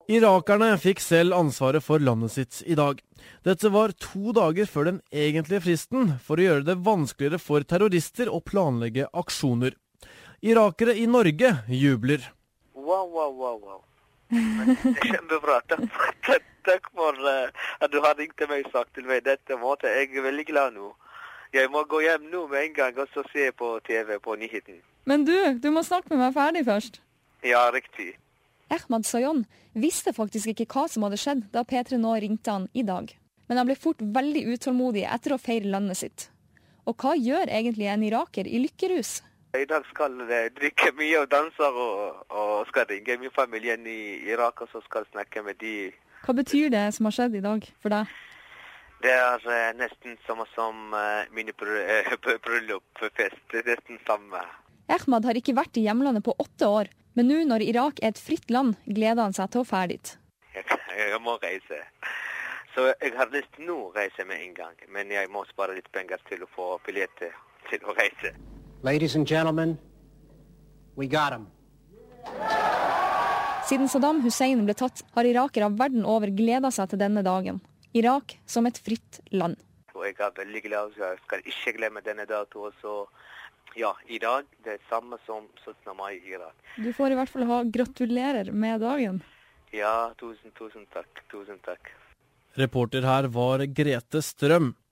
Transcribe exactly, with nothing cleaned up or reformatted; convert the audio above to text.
Irakerne fikk selv ansvaret for landet sitt i dag. Dette var to dager før den egentlige fristen for å gjøre det vanskeligere for terrorister å planlegge aksjoner. Irakere i Norge jubler. Wow, wow, wow, wow. Det er kjempebra. Takk, takk for uh, at du har ringt til meg og sagt til meg dette måte. Jeg er veldig glad nå. Jeg må gå hjem nå med en gang og så se på T V på nyheten. Men du, du må snakke med meg ferdig først. Ja, riktig. Ahmad Sayon visste faktisk ikke hva som hadde skjedd da P tre Nå ringte han i dag. Men han ble fort veldig utålmodig etter å feire landet sitt. Og hva gjør egentlig en iraker i lykkerus? I dag skal jeg drikke mye og danse og, og skal ringe min familie i Irak og så skal jeg snakke med de. Hva betyr det som har skjedd i dag for deg? Det er uh, nesten samme som uh, mine bryllupfest. Det er nesten samme. Ahmad har ikke vært i hjemlandet på åtte år. Men nå når Irak er et fritt land, gleder han seg til å fære dit. Jeg, jeg må reise. Så jeg har lyst nå å reise med en gang. Men jeg må spare litt penger til å få billetter til å reise. Ladies and gentlemen, we got him. Siden Saddam Hussein ble tatt, har irakere verden over gledet seg til denne dagen. Irak som et fritt land. Og jeg er veldig glad, så jeg skal ikke glemme denne dato også. Ja, i dag det er samme som syttende mai i Irak. Du får i hvert fall ha gratulerer med dagen. Ja, tusen, tusen takk, tusen takk. Reporter her var Grete Strøm.